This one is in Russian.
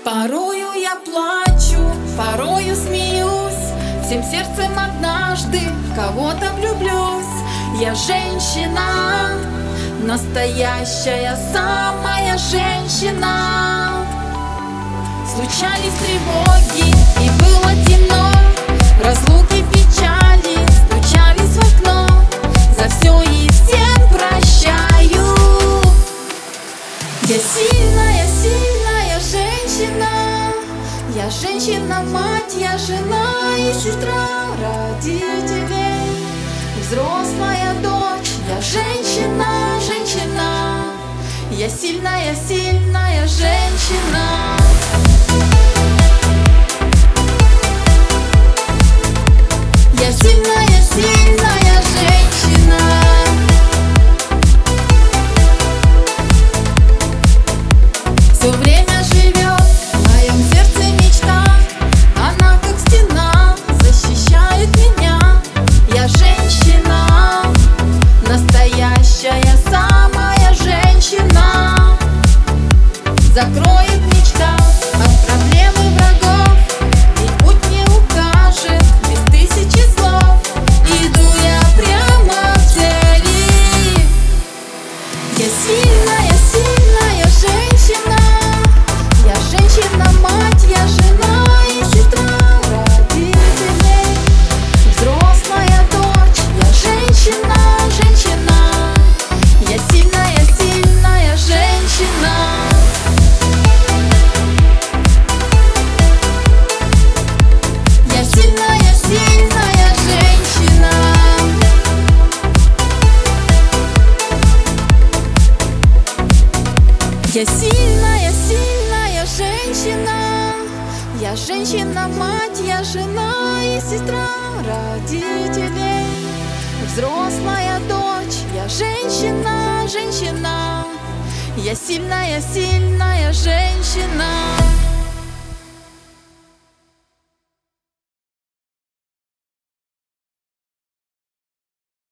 Порою я плачу, порою смеюсь, всем сердцем однажды в кого-то влюблюсь. Я женщина, настоящая, самая женщина. Случались тревоги, и было темно, разлуки, печали стучались в окно. За все и всем прощаю. Я сильная, сильная женщина. Я женщина, мать, я жена и сестра родителей, взрослая дочь. Я женщина, женщина. Я сильная, сильная женщина. Я сильная, сильная женщина. Все время живет в моем сердце мечта. Она как стена защищает меня. Я женщина, настоящая, самая женщина. Закроет мечта от проблемы врагов, и путь мне укажет без тысячи слов. Иду я прямо к цели. Я сильная, сильная женщина. Я женщина, мать, я жена и сестра родителей, взрослая дочь. Я женщина, женщина. Я сильная, сильная женщина. Я сильная, сильная женщина. Я сильная, сильная женщина. Я женщина, мать, я жена и сестра родителей, взрослая дочь. Я женщина, женщина. Я сильная, сильная женщина.